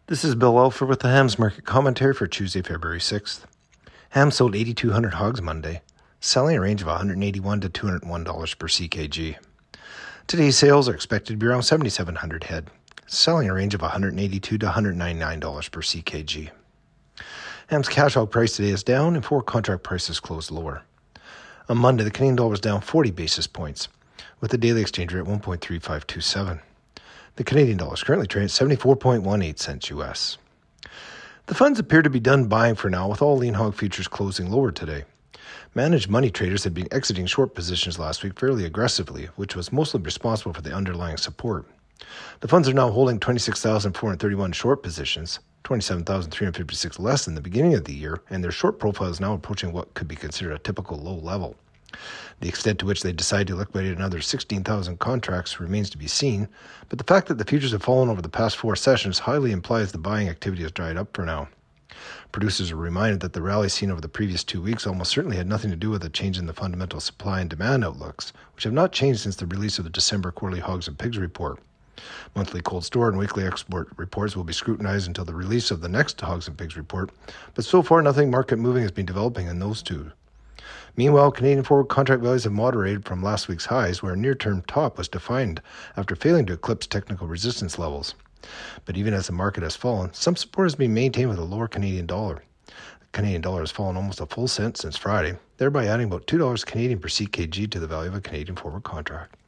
This is Bill Elfer with the Hams Market Commentary for Tuesday, February 6th. Hams sold 8,200 hogs Monday, selling a range of $181 to $201 per CKG. Today's sales are expected to be around 7,700 head, selling a range of $182 to $199 per CKG. Hams cash hog price today is down and forward contract prices closed lower. On Monday, the Canadian dollar was down 40 basis points, with the daily exchange rate at 1.3527. The Canadian dollar is currently trading at 74.18 cents US. The funds appear to be done buying for now, with all lean hog futures closing lower today. Managed money traders had been exiting short positions last week fairly aggressively, which was mostly responsible for the underlying support. The funds are now holding 26,431 short positions, 27,356 less than the beginning of the year, and their short profile is now approaching what could be considered a typical low level. The extent to which they decide to liquidate another 16,000 contracts remains to be seen, but the fact that the futures have fallen over the past 4 sessions highly implies the buying activity has dried up for now. Producers are reminded that the rally seen over the previous 2 weeks almost certainly had nothing to do with a change in the fundamental supply and demand outlooks, which have not changed since the release of the December quarterly hogs and pigs report. Monthly cold store and weekly export reports will be scrutinized until the release of the next hogs and pigs report, but so far nothing market moving has been developing in those two. Meanwhile, Canadian forward contract values have moderated from last week's highs, where a near-term top was defined after failing to eclipse technical resistance levels. But even as the market has fallen, some support has been maintained with a lower Canadian dollar. The Canadian dollar has fallen almost a full cent since Friday, thereby adding about $2 Canadian per CKG to the value of a Canadian forward contract.